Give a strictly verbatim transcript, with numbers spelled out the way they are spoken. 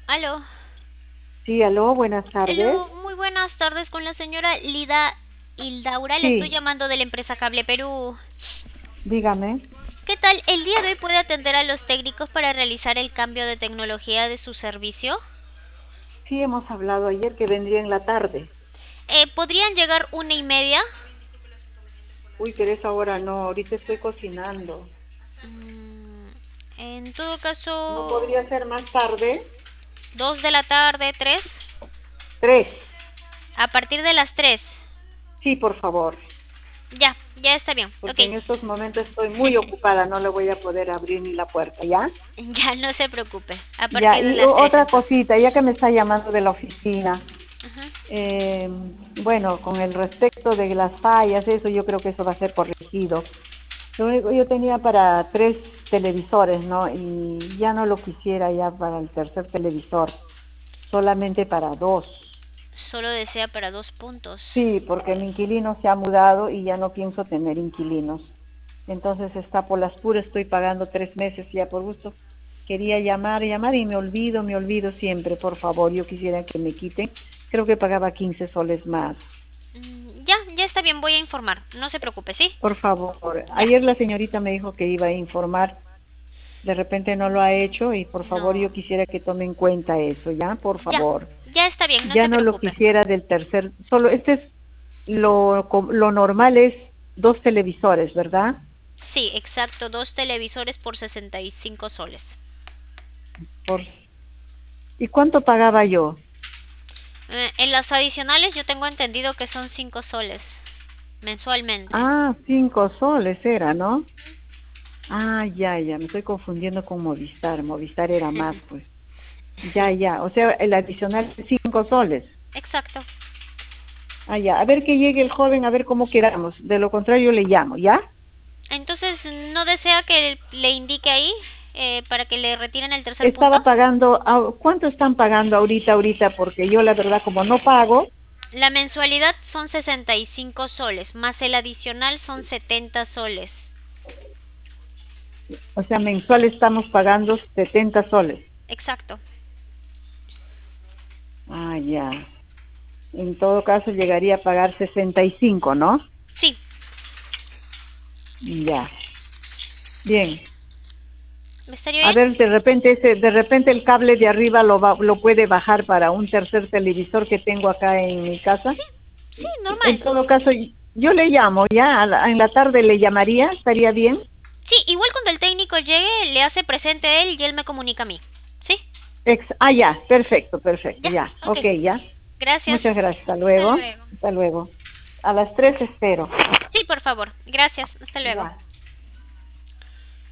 Aló, Sí, aló, buenas tardes. aló, muy buenas tardes con la señora Lida Hildaura. Le estoy Sí, llamando de la empresa Cable Perú. dígame. ¿Qué tal? ¿El día de hoy puede atender a los técnicos para realizar el cambio de tecnología de su servicio? Sí, hemos hablado ayer que vendría en la tarde. Eh, ¿podrían llegar una y media? Uy, pero esa hora no, ahorita estoy cocinando. Mm, en todo ¿No caso, podría ser más tarde? dos de la tarde, tres. Tres. A partir de las tres. Sí, por favor, Ya, ya está bien. Ok. porque en estos momentos estoy muy ocupada, no le voy a poder abrir ni la puerta, ¿ya? Ya no se preocupe. A Ya, partir de y las o- tres otra entonces. cosita, ya que me está llamando de la oficina, Ujú. eh, bueno, con el respecto de las fallas, eso yo creo que eso va a ser corregido. Lo único, yo tenía para tres televisores, ¿no? Y ya no lo quisiera ya para el tercer televisor, solamente para dos. Solo desea para dos puntos. Sí, porque mi inquilino se ha mudado y ya no pienso tener inquilinos. Entonces está por las puras, estoy pagando tres meses ya por gusto. Quería llamar, llamar y me olvido, me olvido siempre, por favor, yo quisiera que me quiten. Creo que pagaba quince soles más. Mm, Ya, ya está bien, voy a informar. No se preocupe, ¿sí? Por favor, Ya. ayer la señorita me dijo que iba a informar. De repente no lo ha hecho y por favor No. yo quisiera que tome en cuenta eso, ¿ya? Por Ya. favor. Ya está bien, no Ya se no lo preocupe. quisiera del tercer, solo este es lo, com- lo normal es dos televisores, ¿verdad? Sí, exacto. Dos televisores por sesenta y cinco soles. Por, ¿y cuánto pagaba yo? Eh, en las adicionales yo tengo entendido que son cinco soles mensualmente. Ah, cinco soles era, ¿no? Ah, ya, ya, me estoy confundiendo con Movistar. Movistar era más, pues. Ya, Sí, ya, o sea, el adicional es cinco soles. exacto. Ah, ya, a ver que llegue el joven, a ver cómo quedamos. De lo contrario le llamo, ¿ya? Entonces, ¿no desea que le indique ahí eh, para que le retiren el tercer punto? Estaba pagando, ah, ¿cuánto están pagando ahorita, ahorita? Porque yo la verdad como no pago, La mensualidad son sesenta y cinco soles, más el adicional son setenta soles. o sea, mensual estamos pagando setenta soles. Exacto. Ah, ya. En todo caso llegaría a pagar sesenta y cinco, ¿no? Sí, Ya. Bien. ¿estaría A bien? ver, de repente ese, de repente el cable de arriba lo va, lo puede bajar para un tercer televisor que tengo acá en mi casa. Sí, sí, En normal. todo caso, yo le llamo, ya, a la- en la tarde le llamaría, ¿estaría bien? Sí, igual cuando el técnico llegue, le hace presente a él y él me comunica a mí. ¿Sí? Ex, ah, ya, perfecto, perfecto, Ya, ya, ok. ok, ya. Muchas Gracias. gracias, hasta Hasta luego, luego. hasta luego. A las tres espero. Sí, por favor. Gracias. Hasta luego. Ya.